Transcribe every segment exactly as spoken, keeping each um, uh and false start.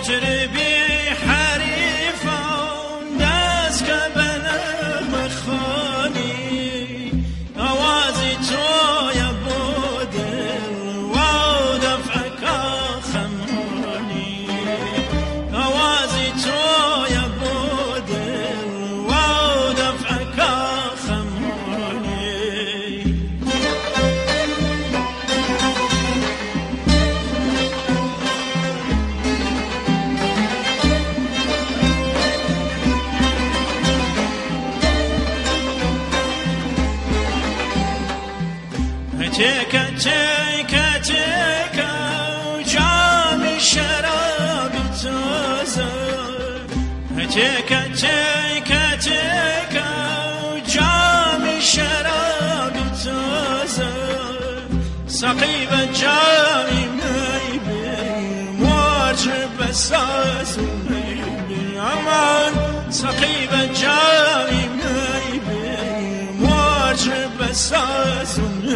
مطربی حریفان دست که به نغمه خوانی آوازی توی بودل و دفع که خمانی آوازی توی بودل و دفع که خمانی تیکه تیکه تیکه جام شراب تازه تیکه تیکه تیکه جام شراب تازه سقیب جامی میبی موجب بساز میبی امان سقیب جامی میبی موجب بساز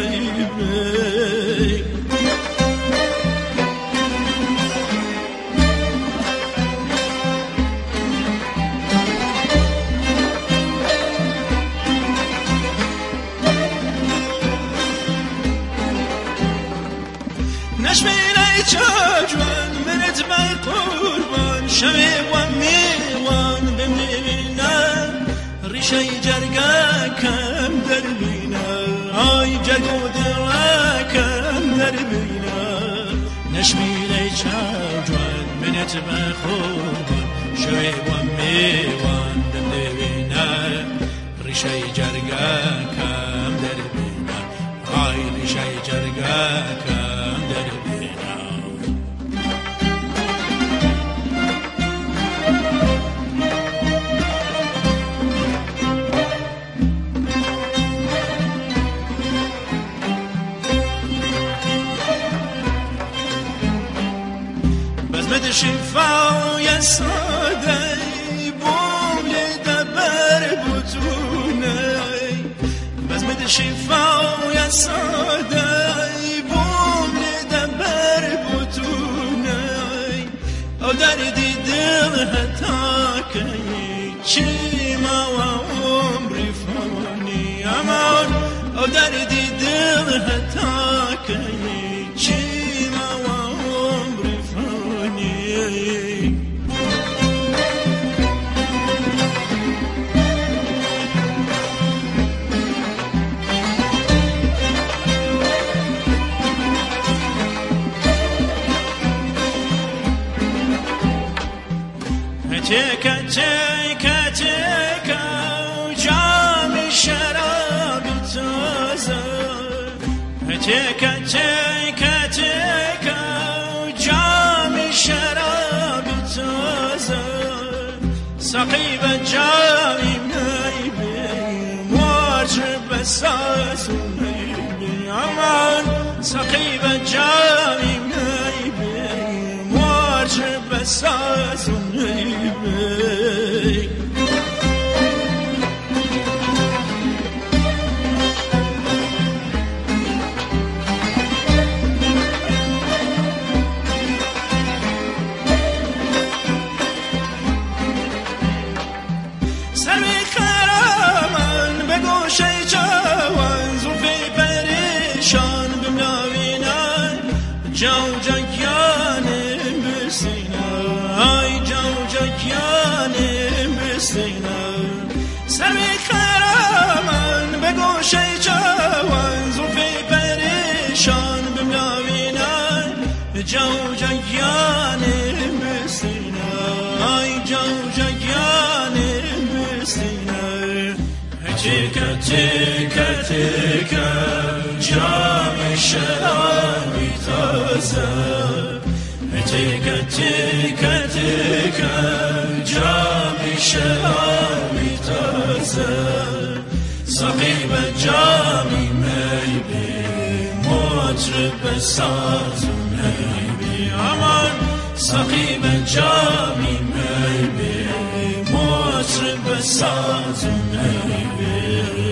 نشمینه چجوان منت بی قربان شمی و میوان بمینم ریشه جرگه کم در بینم آی جرگو درکم در بینم نشمینه چجوان منت بی قربان شمی و میوان بمینم ریشه جرگه کم در بینم آی ریشه جرگه کم در بینم بزمت شفای ساده بوم دبر بطونه بزمت شفای ساده بوم دبر بطونه او دردی دل حتی که چی ما و عمری فانی امان او دردی دل حتی که چی ما و عمری فانی تیکه تیکه تیکه جام شراب تازه تیکه تیکه تیکه جام شراب تازه سقیب جامی میبی موجب بساز میبی امان سقیب جامی میبی موجب بساز میبی جو جگیانم بسینم آی جو جگیانم بسینم سرمی خرامن به گوشه جوان زلفی پریشان بمناوینم جو جگیانم بسینم آی جو جگیانم بسینم تیکه تیکه تیکه جام شرابی تازه تیکه تیکه تیکه جام شرابی تازه سقیب جامی میبی مطرب ساز میبی امان سقیب جامی میبی مطرب ساز میبی